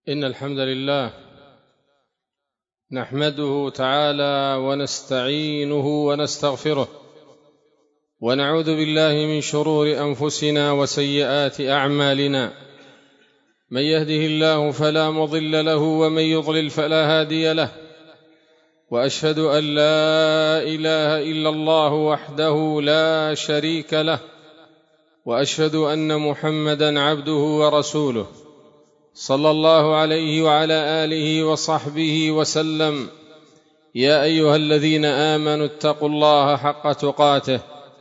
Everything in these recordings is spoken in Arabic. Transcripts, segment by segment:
إن الحمد لله نحمده تعالى ونستعينه ونستغفره ونعوذ بالله من شرور أنفسنا وسيئات أعمالنا. من يهده الله فلا مضل له ومن يضلل فلا هادي له، وأشهد أن لا إله إلا الله وحده لا شريك له، وأشهد أن محمدًا عبده ورسوله صلى الله عليه وعلى آله وصحبه وسلم. يا أيها الذين آمنوا اتقوا الله حق تقاته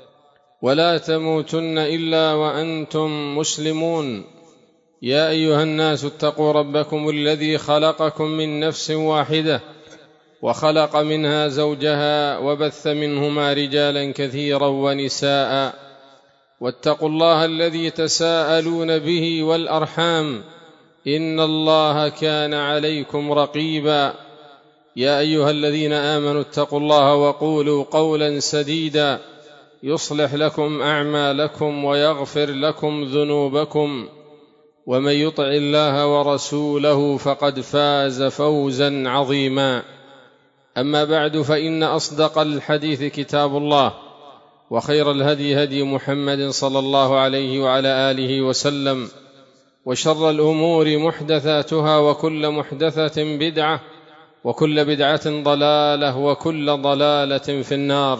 ولا تموتن إلا وأنتم مسلمون. يا أيها الناس اتقوا ربكم الذي خلقكم من نفس واحدة وخلق منها زوجها وبث منهما رجالا كثيرا ونساء، واتقوا الله الذي تساءلون به والأرحام إن الله كان عليكم رقيبا. يا أيها الذين آمنوا اتقوا الله وقولوا قولا سديدا يصلح لكم أعمالكم ويغفر لكم ذنوبكم، ومن يطع الله ورسوله فقد فاز فوزا عظيما. أما بعد، فإن أصدق الحديث كتاب الله، وخير الهدي هدي محمد صلى الله عليه وعلى آله وسلم، وشر الأمور محدثاتها، وكل محدثة بدعة، وكل بدعة ضلالة، وكل ضلالة في النار.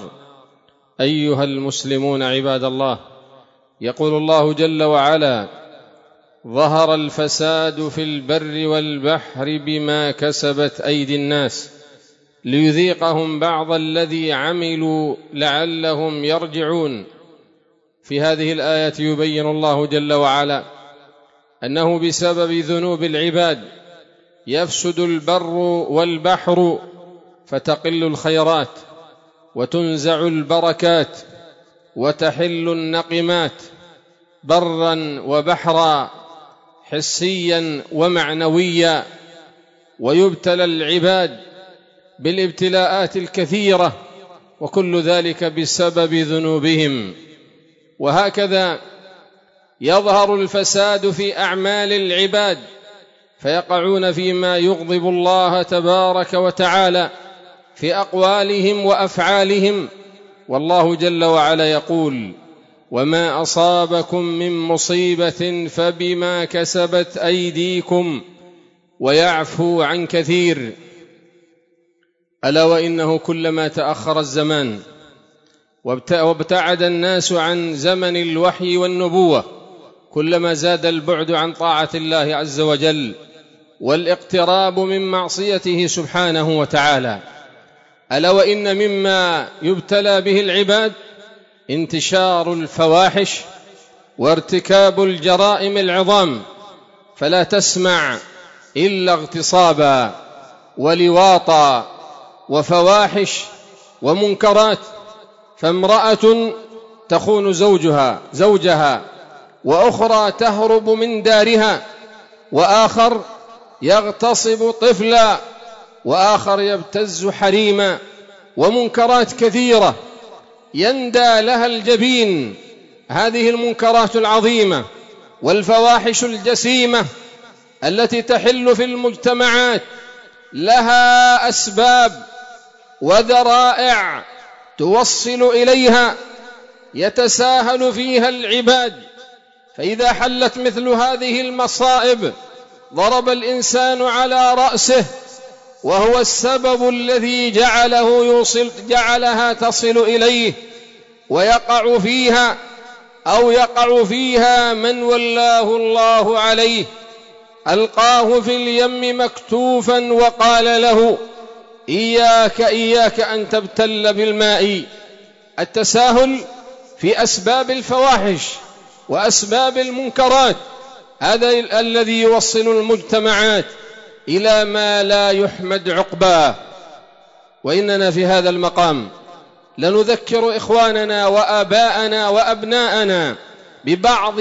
أيها المسلمون عباد الله، يقول الله جل وعلا: ظهر الفساد في البر والبحر بما كسبت أيدي الناس ليذيقهم بعض الذي عملوا لعلهم يرجعون. في هذه الآية يبين الله جل وعلا أنه بسبب ذنوب العباد يفسد البر والبحر، فتقل الخيرات وتنزع البركات وتحل النقمات برا وبحرا، حسيا ومعنويا، ويبتلى العباد بالابتلاءات الكثيرة، وكل ذلك بسبب ذنوبهم. وهكذا يظهر الفساد في أعمال العباد، فيقعون فيما يغضب الله تبارك وتعالى في أقوالهم وأفعالهم. والله جل وعلا يقول: وما أصابكم من مصيبة فبما كسبت أيديكم ويعفو عن كثير. ألا وإنه كلما تأخر الزمان وابتعد الناس عن زمن الوحي والنبوة، كلما زاد البعد عن طاعة الله عز وجل والاقتراب من معصيته سبحانه وتعالى. ألا وإن مما يبتلى به العباد انتشار الفواحش وارتكاب الجرائم العظام، فلا تسمع إلا اغتصابا ولواطا وفواحش ومنكرات. فامرأة تخون زوجها، وأخرى تهرب من دارها، وآخر يغتصب طفلا، وآخر يبتز حريما، ومنكرات كثيرة يندى لها الجبين. هذه المنكرات العظيمة والفواحش الجسيمة التي تحل في المجتمعات لها أسباب وذرائع توصل إليها يتساهل فيها العباد. فإذا حلت مثل هذه المصائب ضرب الإنسان على رأسه، وهو السبب الذي جعلها تصل إليه ويقع فيها، أو يقع فيها من ولاه الله عليه، ألقاه في اليم مكتوفا وقال له: إياك أن تبتل بالماء. التساهل في أسباب الفواحش وأسباب المنكرات هذا الذي يوصل المجتمعات إلى ما لا يحمد عقباه. وإننا في هذا المقام لنذكر إخواننا وآباءنا وأبناءنا ببعض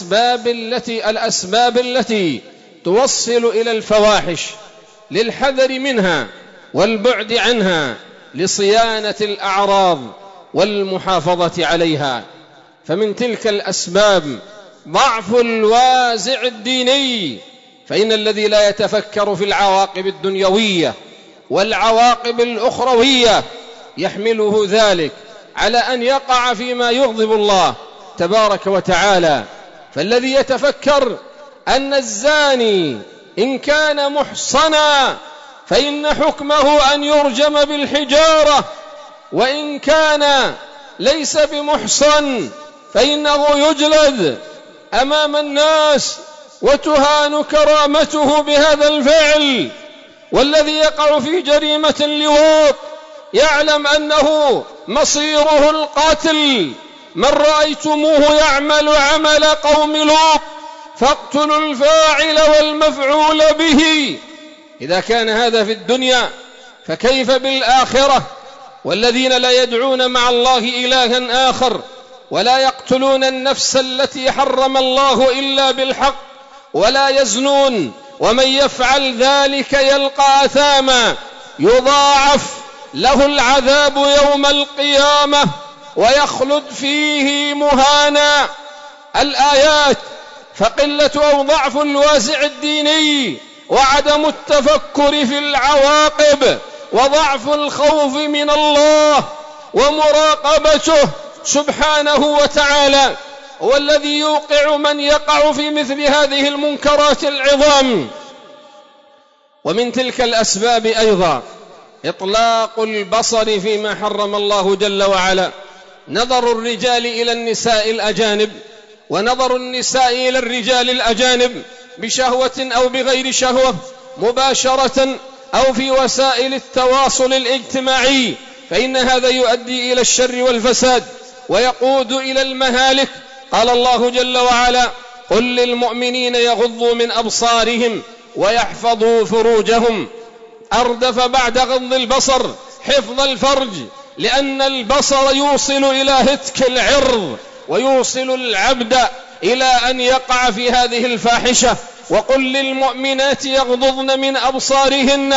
الأسباب التي توصل إلى الفواحش، للحذر منها والبعد عنها، لصيانة الأعراض والمحافظة عليها. فمن تلك الأسباب ضعف الوازع الديني فإن الذي لا يتفكر في العواقب الدنيوية والعواقب الأخروية يحمله ذلك على أن يقع فيما يغضب الله تبارك وتعالى. فالذي يتفكر أن الزاني إن كان محصنا فإن حكمه أن يرجم بالحجارة، وإن كان ليس بمحصن فإنه يجلد أمام الناس وتهان كرامته بهذا الفعل. والذي يقع في جريمة اللواط يعلم أنه مصيره القتل. من رأيتموه يعمل عمل قوم لوط فاقتلوا الفاعل والمفعول به. إذا كان هذا في الدنيا فكيف بالآخرة؟ والذين لا يدعون مع الله إلها آخر ولا يقتلون النفس التي حرم الله إلا بالحق ولا يزنون، ومن يفعل ذلك يلقى أثاما يضاعف له العذاب يوم القيامة ويخلد فيه مهانا. الآيات فقلة أو ضعف الوازع الديني وعدم التفكر في العواقب وضعف الخوف من الله ومراقبته سبحانه وتعالى هو الذي يوقع من يقع في مثل هذه المنكرات العظام. ومن تلك الأسباب أيضا إطلاق البصر فيما حرم الله جل وعلا، نظر الرجال إلى النساء الأجانب ونظر النساء إلى الرجال الأجانب بشهوة أو بغير شهوة، مباشرة أو في وسائل التواصل الاجتماعي، فإن هذا يؤدي إلى الشر والفساد ويقود إلى المهالك. قال الله جل وعلا: قل للمؤمنين يغضوا من أبصارهم ويحفظوا فروجهم. أردف بعد غض البصر حفظ الفرج، لأن البصر يوصل إلى هتك العرض ويوصل العبد إلى أن يقع في هذه الفاحشة. وقل للمؤمنات يغضضن من أبصارهن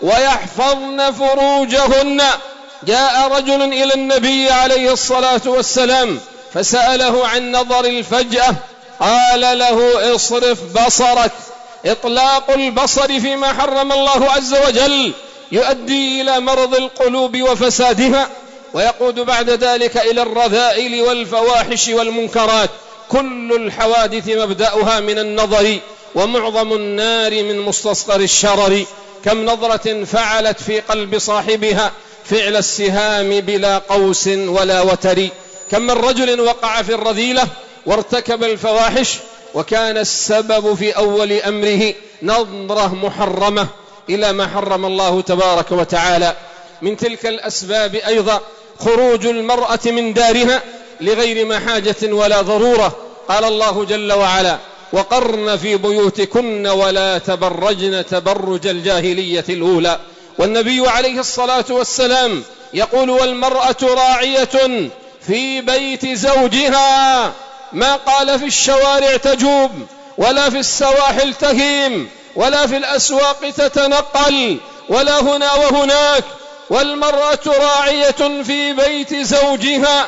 ويحفظن فروجهن. جاء رجل إلى النبي عليه الصلاة والسلام فسأله عن نظر الفجأة، قال له: اصرف بصرك. إطلاق البصر فيما حرم الله عز وجل يؤدي إلى مرض القلوب وفسادها، ويقود بعد ذلك إلى الرذائل والفواحش والمنكرات. كل الحوادث مبدأها من النظر، ومعظم النار من مستصغر الشرر. كم نظرة فعلت في قلب صاحبها فعل السهام بلا قوس ولا وتر. كم من رجل وقع في الرذيلة وارتكب الفواحش وكان السبب في أول أمره نظرة محرمة إلى ما حرم الله تبارك وتعالى. من تلك الأسباب أيضا خروج المرأة من دارها لغير محاجة ولا ضرورة. قال الله جل وعلا: وقرن في بيوتكن ولا تبرجن تبرج الجاهلية الأولى. والنبي عليه الصلاة والسلام يقول: والمرأة راعية في بيت زوجها. ما قال في الشوارع تجوب، ولا في السواحل تهيم، ولا في الأسواق تتنقل، ولا هنا وهناك. والمرأة راعية في بيت زوجها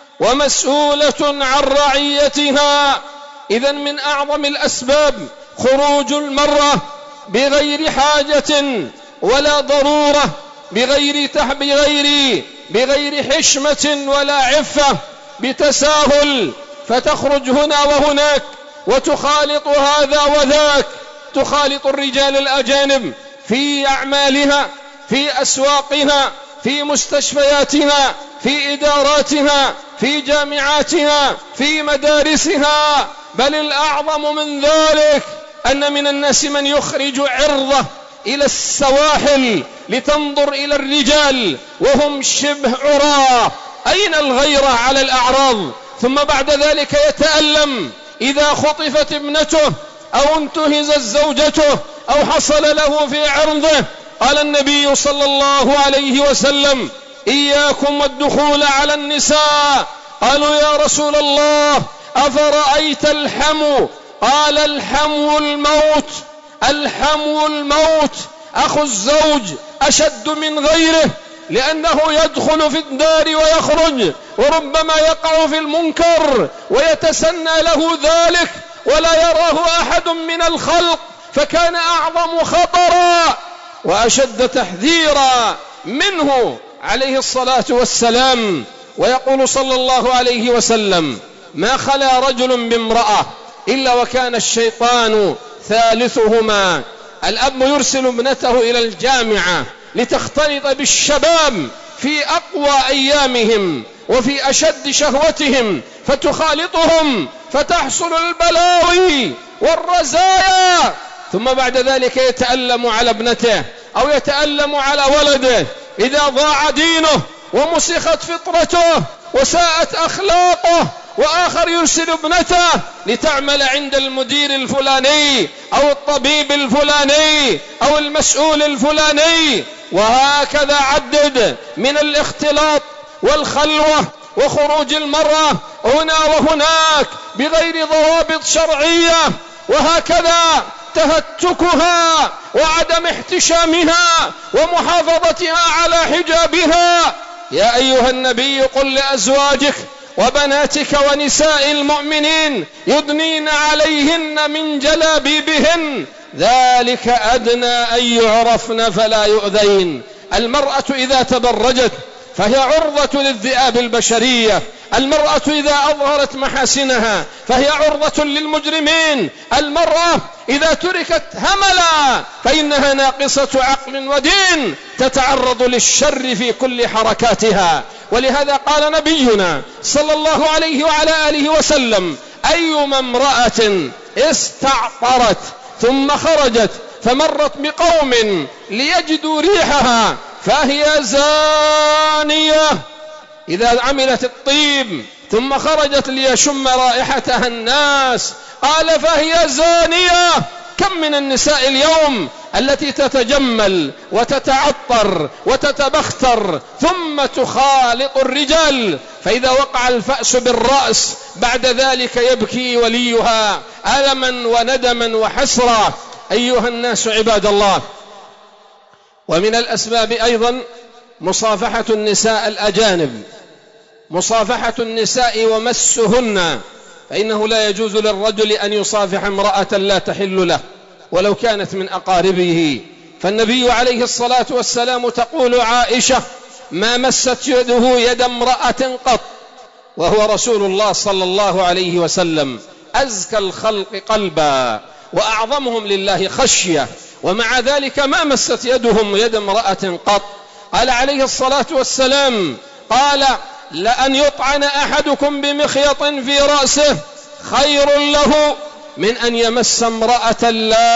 ومسؤولة عن رعيتها. إذن من أعظم الأسباب خروج المرأة بغير حاجة ولا ضرورة، بغير حشمة ولا عفة، بتساهل، فتخرج هنا وهناك وتخالط هذا وذاك، تخالط الرجال الأجانب في أعمالها، في أسواقها، في مستشفياتها، في إداراتها، في جامعاتها، في مدارسها. بل الأعظم من ذلك أن من الناس من يخرج عرضه إلى السواحل لتنظر إلى الرجال وهم شبه عراة. أين الغيرة على الأعراض؟ ثم بعد ذلك يتألم إذا خطفت ابنته أو انتهزت زوجته أو حصل له في عرضه. قال النبي صلى الله عليه وسلم: إياكم والدخول على النساء. قالوا: يا رسول الله أفرأيت الحمو؟ قال: الحمو الموت. الحمو الموت. أخو الزوج أشد من غيره، لأنه يدخل في الدار ويخرج، وربما يقع في المنكر ويتسنى له ذلك ولا يراه أحد من الخلق، فكان أعظم خطرا وأشد تحذيرا منه عليه الصلاة والسلام. ويقول صلى الله عليه وسلم: ما خلا رجل بامرأة إلا وكان الشيطان ثالثهما. الأب يرسل ابنته إلى الجامعة لتختلط بالشباب في أقوى أيامهم وفي أشد شهوتهم، فتخالطهم فتحصل البلاوي والرزايا، ثم بعد ذلك يتألم على ابنته أو يتألم على ولده إذا ضاع دينه ومسخت فطرته وساءت أخلاقه. وآخر يرسل ابنته لتعمل عند المدير الفلاني أو الطبيب الفلاني أو المسؤول الفلاني، وهكذا عدد من الاختلاط والخلوة وخروج المرأة هنا وهناك بغير ضوابط شرعية، وهكذا تهتكها وعدم احتشامها ومحافظتها على حجابها. يا أيها النبي قل لأزواجك وبناتك ونساء المؤمنين يدنين عليهن من جلابيبهن ذلك أدنى أن يعرفن فلا يؤذين. المرأة إذا تبرجت فهي عرضة للذئاب البشرية، المرأة إذا أظهرت محاسنها فهي عرضة للمجرمين، المرأة إذا تركت هملا فإنها ناقصة عقل ودين تتعرض للشر في كل حركاتها. ولهذا قال نبينا صلى الله عليه وعلى آله وسلم: أيما امرأة استعطرت ثم خرجت فمرت بقوم ليجدوا ريحها فهي زانية. إذا عملت الطيب ثم خرجت ليشم رائحتها الناس قال فهي زانية. كم من النساء اليوم التي تتجمل وتتعطر وتتبختر ثم تخالط الرجال، فإذا وقع الفأس بالرأس بعد ذلك يبكي وليها ألما وندما وحسرة. أيها الناس عباد الله، ومن الأسباب أيضا مصافحة النساء الأجانب، مصافحة النساء ومسهن، فإنه لا يجوز للرجل أن يصافح امرأة لا تحل له ولو كانت من أقاربه. فالنبي عليه الصلاة والسلام تقول عائشة: ما مست يده يد امرأة قط، وهو رسول الله صلى الله عليه وسلم أزكى الخلق قلبا وأعظمهم لله خشية، ومع ذلك ما مست يدهم يد امرأة قط. قال عليه الصلاة والسلام: قال لأن يطعن أحدكم بمخيط في رأسه خير له من أن يمس امرأة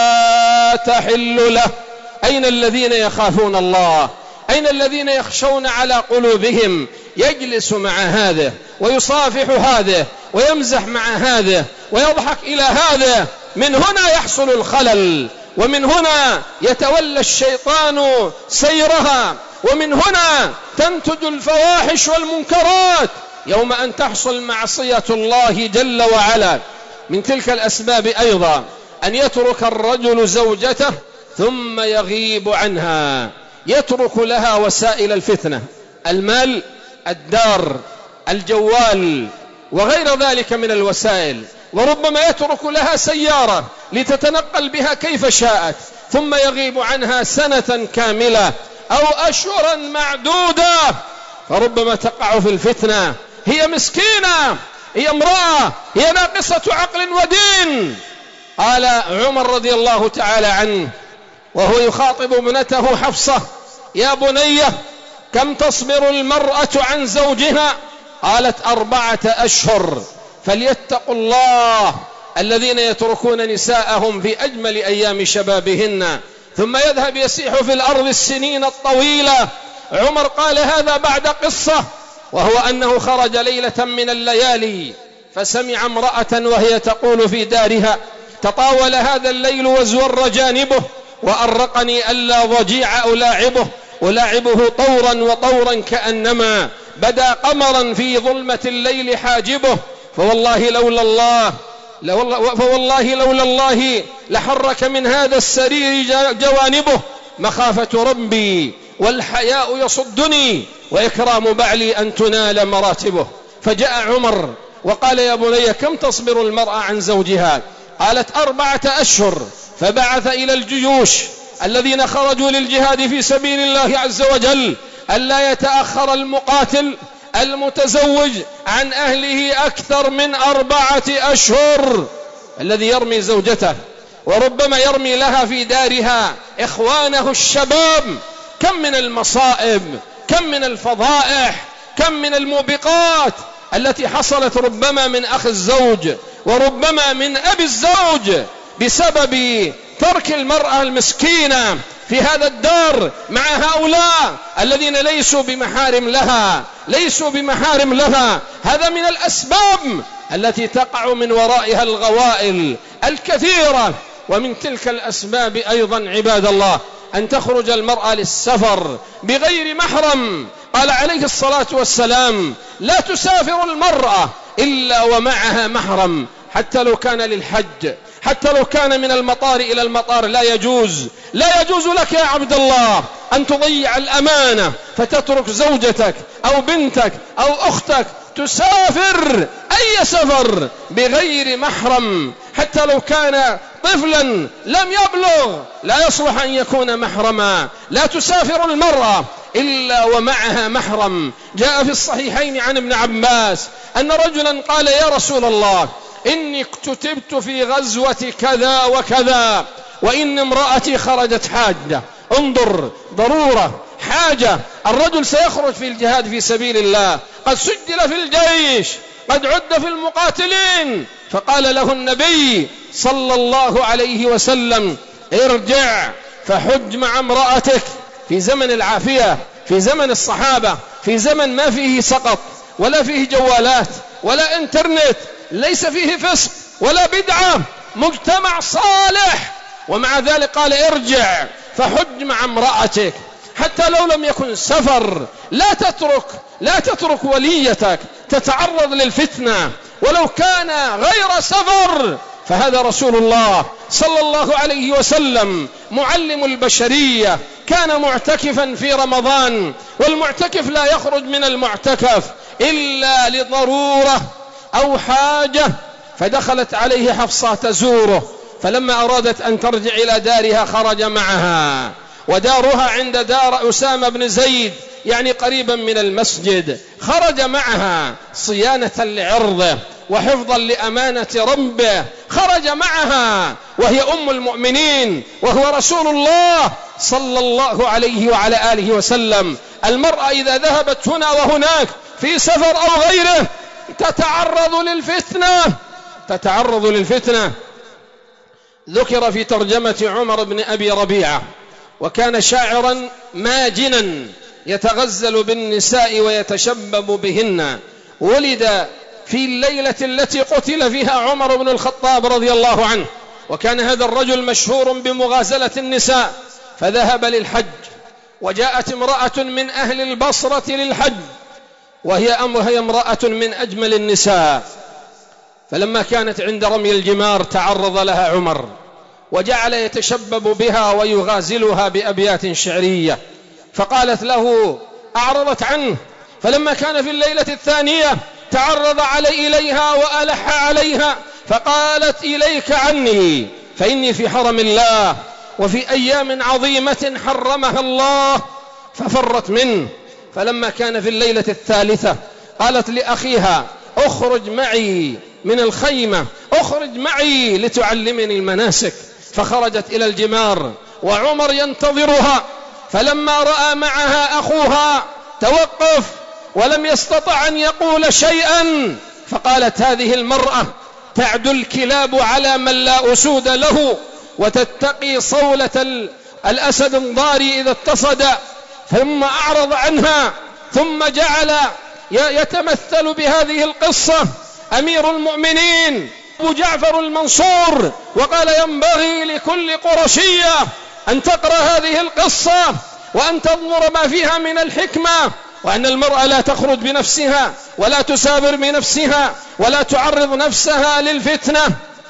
لا تحل له. أين الذين يخافون الله؟ أين الذين يخشون على قلوبهم؟ يجلس مع هذا ويصافح هذا ويمزح مع هذا ويضحك إلى هذا. من هنا يحصل الخلل، ومن هنا يتولى الشيطان سيرها، ومن هنا تنتج الفواحش والمنكرات يوم أن تحصل معصية الله جل وعلا. من تلك الأسباب أيضا أن يترك الرجل زوجته ثم يغيب عنها، يترك لها وسائل الفتنة: المال، الدار، الجوال، وغير ذلك من الوسائل، وربما يترك لها سيارة لتتنقل بها كيف شاءت، ثم يغيب عنها سنة كاملة أو أشهرا معدودة، فربما تقع في الفتنة. هي مسكينة، هي امرأة، هي ناقصة عقل ودين. قال عمر رضي الله تعالى عنه وهو يخاطب ابنته حفصة: يا بنية كم تصبر المرأة عن زوجها؟ قالت 4 أشهر. فليتقوا الله الذين يتركون نساءهم في أجمل أيام شبابهن ثم يذهب يسيح في الأرض السنين الطويلة. عمر قال هذا بعد قصة، وهو أنه خرج ليلة من الليالي فسمع امرأة وهي تقول في دارها: تطاول هذا الليل وازور جانبه وأرقني ألا ضجيع ألاعبه طورا وطورا كأنما بدا قمرا في ظلمة الليل حاجبه، فوالله لولا الله لحرك من هذا السرير جوانبه مخافة ربي والحياء يصدني وإكرام بعلي أن تنال مراتبه. فجاء عمر وقال: يا بني كم تصبر المرأة عن زوجها؟ قالت 4 أشهر. فبعث إلى الجيوش الذين خرجوا للجهاد في سبيل الله عز وجل ألا يتأخر المقاتل المتزوج عن أهله أكثر من 4 أشهر. الذي يرمي زوجته وربما يرمي لها في دارها إخوانه الشباب، كم من المصائب، كم من الفضائح، كم من الموبقات التي حصلت ربما من أخ الزوج وربما من أبي الزوج بسبب ترك المرأة المسكينة في هذا الدار مع هؤلاء الذين ليسوا بمحارم لها. هذا من الأسباب التي تقع من ورائها الغوائل الكثيرة. ومن تلك الأسباب أيضا عباد الله أن تخرج المرأة للسفر بغير محرم. قال عليه الصلاة والسلام: لا تسافر المرأة إلا ومعها محرم، حتى لو كان للحج، حتى لو كان من المطار إلى المطار. لا يجوز لك يا عبد الله أن تضيع الأمانة فتترك زوجتك أو بنتك أو أختك تسافر أي سفر بغير محرم، حتى لو كان طفلا لم يبلغ لا يصلح أن يكون محرما. لا تسافر المرأة إلا ومعها محرم. جاء في الصحيحين عن ابن عباس أن رجلا قال: يا رسول الله، إني اكتتبت في غزوة كذا وكذا، وإن امرأتي خرجت حاجة. انظر، ضرورة، حاجة. الرجل سيخرج في الجهاد في سبيل الله، قد سجل في الجيش، قد عد في المقاتلين. فقال له النبي صلى الله عليه وسلم: ارجع فحج مع امرأتك. في زمن العافية، في زمن الصحابة، في زمن ما فيه سقط ولا فيه جوالات ولا انترنت، ليس فيه فسق ولا بدعة، مجتمع صالح. ومع ذلك قال: ارجع فحج مع امرأتك، حتى لو لم يكن سفر. لا تترك وليتك تتعرض للفتنة ولو كان غير سفر. فهذا رسول الله صلى الله عليه وسلم معلم البشرية، كان معتكفا في رمضان، والمعتكف لا يخرج من المعتكف إلا لضرورة أو حاجة. فدخلت عليه حفصة تزوره، فلما أرادت أن ترجع إلى دارها خرج معها، ودارها عند دار أسامة بن زيد، يعني قريبا من المسجد. خرج معها صيانة لعرضه وحفظا لأمانة ربه، خرج معها وهي أم المؤمنين وهو رسول الله صلى الله عليه وعلى آله وسلم. المرأة إذا ذهبت هنا وهناك في سفر أو غيره تتعرض للفتنة. ذكر في ترجمة عمر بن أبي ربيعة، وكان شاعرا ماجنا يتغزل بالنساء ويتشبب بهن. ولد في الليلة التي قتل فيها عمر بن الخطاب رضي الله عنه، وكان هذا الرجل مشهور بمغازلة النساء. فذهب للحج، وجاءت امرأة من أهل البصرة للحج، وهي امرأة من أجمل النساء. فلما كانت عند رمي الجمار تعرض لها عمر، وجعل يتشبب بها ويغازلها بأبيات شعرية. فقالت له، أعرضت عنه. فلما كان في الليلة الثانية تعرض إليها وألح عليها، فقالت: إليك عني، فإني في حرم الله وفي أيام عظيمة حرمها الله. ففرت منه. فلما كان في الليلة الثالثة قالت لأخيها: أخرج معي من الخيمة، أخرج معي لتعلمني المناسك. فخرجت إلى الجمار وعمر ينتظرها. فلما رأى معها أخوها توقف ولم يستطع أن يقول شيئا. فقالت: هذه المرأة تعدو الكلاب على من لا أسود له، وتتقي صولة الأسد الضاري إذا اتصد. ثم أعرض عنها، ثم جعل يتمثل بهذه القصة أمير المؤمنين أبو جعفر المنصور، وقال: ينبغي لكل قرشية أن تقرأ هذه القصة وأن تنظر ما فيها من الحكمة، وأن المرأة لا تخرج بنفسها ولا تسافر بنفسها ولا تعرض نفسها للفتنة.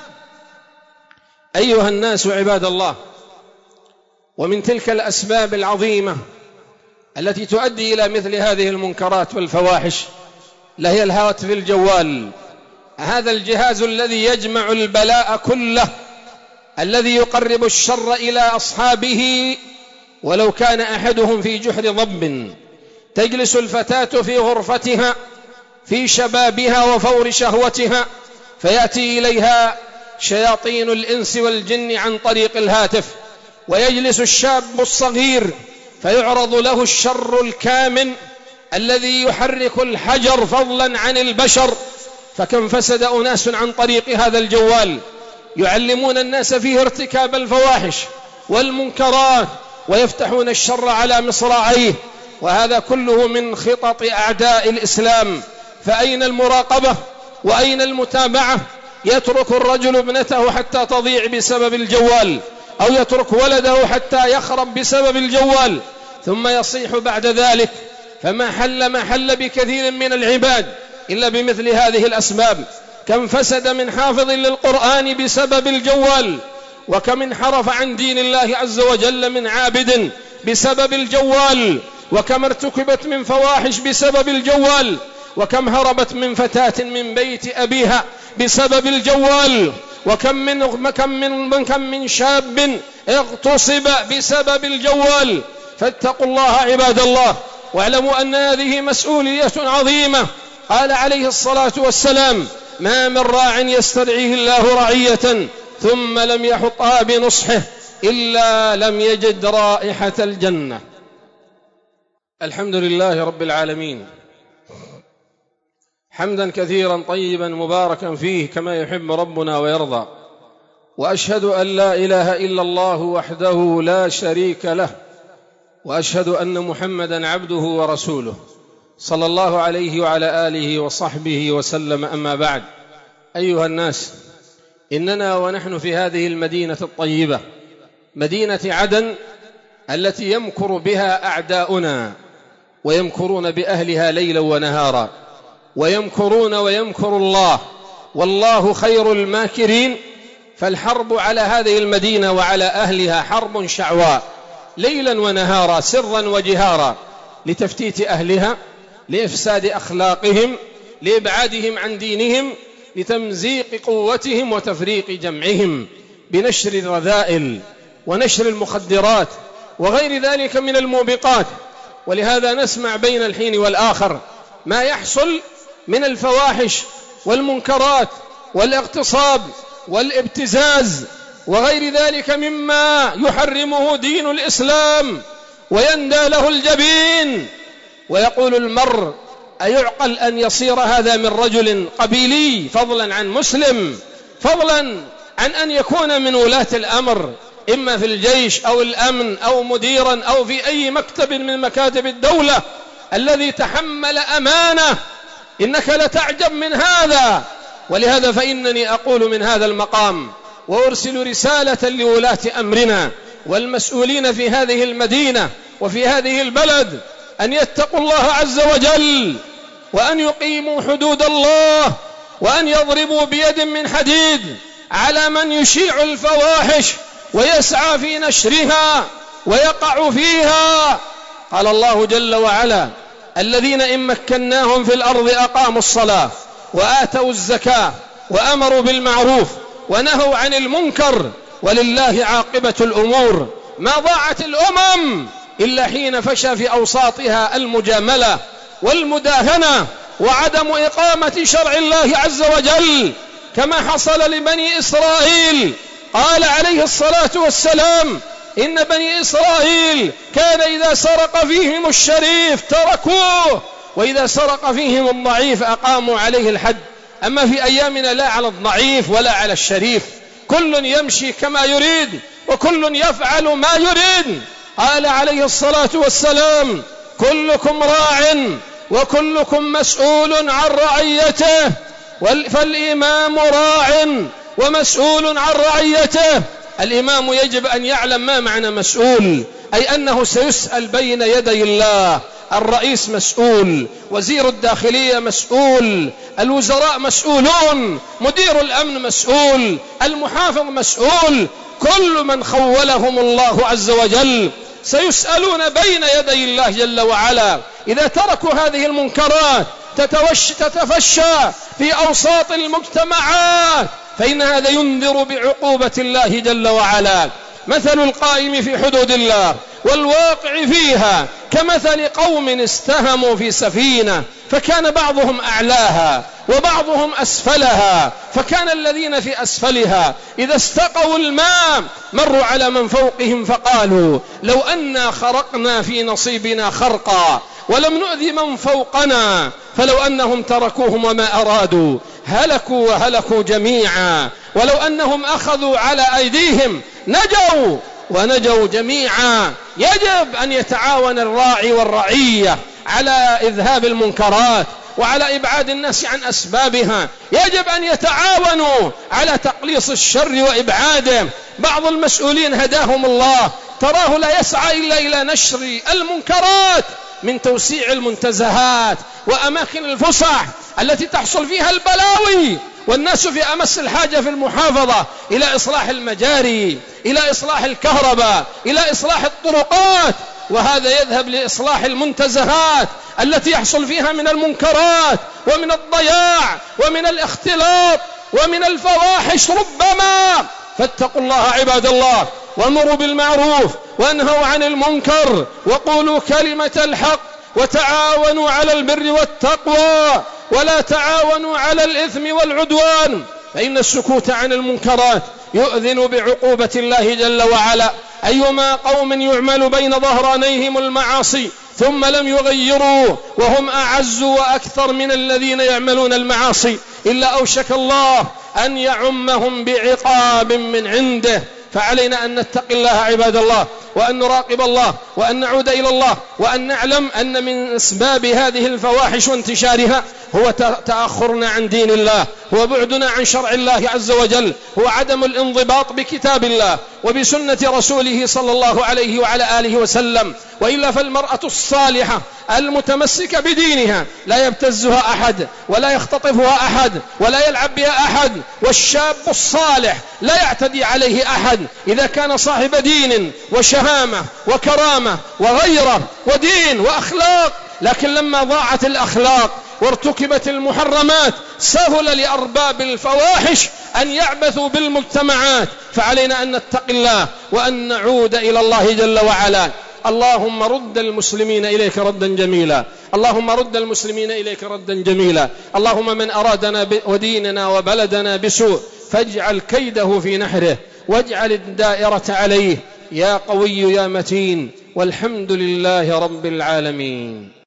أيها الناس عباد الله، ومن تلك الأسباب العظيمة التي تؤدي إلى مثل هذه المنكرات والفواحش لهي الهاتف الجوال، هذا الجهاز الذي يجمع البلاء كله الذي يقرب الشر إلى أصحابه ولو كان أحدهم في جحر ضب. تجلس الفتاة في غرفتها في شبابها وفور شهوتها، فيأتي إليها شياطين الإنس والجن عن طريق الهاتف، ويجلس الشاب الصغير فيعرض له الشر الكامن الذي يحرك الحجر فضلا عن البشر. فكم فسد أناس عن طريق هذا الجوال، يعلمون الناس فيه ارتكاب الفواحش والمنكرات ويفتحون الشر على مصراعيه، وهذا كله من خطط أعداء الإسلام. فأين المراقبة وأين المتابعة؟ يترك الرجل ابنته حتى تضيع بسبب الجوال، أو يترك ولده حتى يخرب بسبب الجوال، ثم يصيح بعد ذلك. فما حل بكثير من العباد إلا بمثل هذه الأسباب. كم فسد من حافظ للقرآن بسبب الجوال، وكم انحرف عن دين الله عز وجل من عابد بسبب الجوال، وكم ارتكبت من فواحش بسبب الجوال، وكم هربت من فتاة من بيت أبيها بسبب الجوال، وكم من شاب اغتصب بسبب الجوال. فاتقوا الله عباد الله، واعلموا أن هذه مسؤولية عظيمة. قال عليه الصلاة والسلام: ما من راع يسترعيه الله رعية ثم لم يحطها بنصحه إلا لم يجد رائحة الجنة. الحمد لله رب العالمين، حمدا كثيرا طيبا مباركا فيه كما يحب ربنا ويرضى. وأشهد أن لا إله إلا الله وحده لا شريك له، وأشهد أن محمدا عبده ورسوله صلى الله عليه وعلى آله وصحبه وسلم. أما بعد، أيها الناس، إننا ونحن في هذه المدينة الطيبة، مدينة عدن، التي يمكر بها أعداؤنا ويمكرون بأهلها ليلا ونهارا، ويمكرون ويمكر الله، والله خير الماكرين. فالحرب على هذه المدينة وعلى أهلها حرب شعواء ليلا ونهارا، سرا وجهارا، لتفتيت أهلها، لإفساد أخلاقهم، لإبعادهم عن دينهم، لتمزيق قوتهم وتفريق جمعهم، بنشر الرذائل ونشر المخدرات وغير ذلك من الموبقات. ولهذا نسمع بين الحين والآخر ما يحصل من الفواحش والمنكرات والاغتصاب والابتزاز وغير ذلك مما يحرمه دين الإسلام ويندى له الجبين. ويقول المرء: أيعقل أن يصير هذا من رجل قبيلي، فضلا عن مسلم، فضلا عن أن يكون من ولاة الأمر، إما في الجيش أو الأمن أو مديرا أو في أي مكتب من مكاتب الدولة، الذي تحمل أمانة. إنك لتعجب من هذا. ولهذا فإنني أقول من هذا المقام وأرسل رسالة لولاة أمرنا والمسؤولين في هذه المدينة وفي هذه البلد أن يتقوا الله عز وجل، وأن يقيموا حدود الله، وأن يضربوا بيد من حديد على من يشيع الفواحش ويسعى في نشرها ويقع فيها. قال الله جل وعلا: الذين إن مكناهم في الأرض أقاموا الصلاة وآتوا الزكاة وأمروا بالمعروف ونهوا عن المنكر ولله عاقبة الأمور. ما ضاعت الأمم إلا حين فشى في أوساطها المجاملة والمداهنة وعدم إقامة شرع الله عز وجل، كما حصل لبني إسرائيل. قال عليه الصلاة والسلام: إن بني إسرائيل كان إذا سرق فيهم الشريف تركوه، وإذا سرق فيهم الضعيف أقاموا عليه الحد. أما في أيامنا لا على الضعيف ولا على الشريف، كل يمشي كما يريد وكل يفعل ما يريد. قال عليه الصلاة والسلام: كلكم راع وكلكم مسؤول عن رعيته، فالإمام راع ومسؤول عن رعيته. الإمام يجب أن يعلم ما معنى مسؤول، أي أنه سيسأل بين يدي الله. الرئيس مسؤول، وزير الداخلية مسؤول، الوزراء مسؤولون، مدير الأمن مسؤول، المحافظ مسؤول، كل من خولهم الله عز وجل سيسألون بين يدي الله جل وعلا. إذا تركوا هذه المنكرات تتفشى في أوساط المجتمعات، فإن هذا ينذر بعقوبة الله جل وعلا. مثل القائم في حدود الله والواقع فيها كمثل قوم استهموا في سفينة فكان بعضهم أعلاها وبعضهم أسفلها، فكان الذين في أسفلها إذا استقوا الماء مروا على من فوقهم فقالوا لو أنا خرقنا في نصيبنا خرقا ولم نؤذي من فوقنا، فلو أنهم تركوهم وما أرادوا هلكوا وهلكوا جميعا، ولو أنهم أخذوا على أيديهم نجوا ونجوا جميعا. يجب أن يتعاون الراعي والرعية على إذهاب المنكرات وعلى إبعاد الناس عن أسبابها، يجب أن يتعاونوا على تقليص الشر وإبعاده. بعض المسؤولين هداهم الله تراه لا يسعى إلا إلى نشر المنكرات من توسيع المنتزهات وأماكن الفسح التي تحصل فيها البلاوي، والناس في أمس الحاجة في المحافظة إلى إصلاح المجاري، إلى إصلاح الكهرباء، إلى إصلاح الطرقات، وهذا يذهب لإصلاح المنتزهات التي يحصل فيها من المنكرات ومن الضياع ومن الاختلاط ومن الفواحش ربما. فاتقوا الله عباد الله، وامروا بالمعروف وانهوا عن المنكر وقولوا كلمة الحق، وتعاونوا على البر والتقوى ولا تعاونوا على الإثم والعدوان، فإن السكوت عن المنكرات يؤذن بعقوبة الله جل وعلا. أيما قوم يعمل بين ظهرانيهم المعاصي ثم لم يغيروا وهم أعز وأكثر من الذين يعملون المعاصي إلا أوشك الله أن يعمهم بعقاب من عنده. فعلينا أن نتقي الله عباد الله، وأن نراقب الله، وأن نعود إلى الله، وأن نعلم أن من أسباب هذه الفواحش وانتشارها هو تأخرنا عن دين الله، هو بعدنا عن شرع الله عز وجل، هو عدم الانضباط بكتاب الله وبسنة رسوله صلى الله عليه وعلى آله وسلم. وإلا فالمرأة الصالحة المتمسكة بدينها لا يبتزها أحد ولا يختطفها أحد ولا يلعب بها أحد، والشاب الصالح لا يعتدي عليه أحد إذا كان صاحب دين وشهامة وكرامة وغيرة ودين وأخلاق. لكن لما ضاعت الأخلاق وارتكبت المحرمات سهل لأرباب الفواحش أن يعبثوا بالمجتمعات. فعلينا أن نتقي الله وأن نعود إلى الله جل وعلا. اللهم رد المسلمين إليك ردا جميلا، اللهم رد المسلمين إليك ردا جميلا. اللهم من أرادنا وديننا وبلدنا بسوء فاجعل كيده في نحره واجعل الدائرة عليه، يا قوي يا متين، والحمد لله رب العالمين.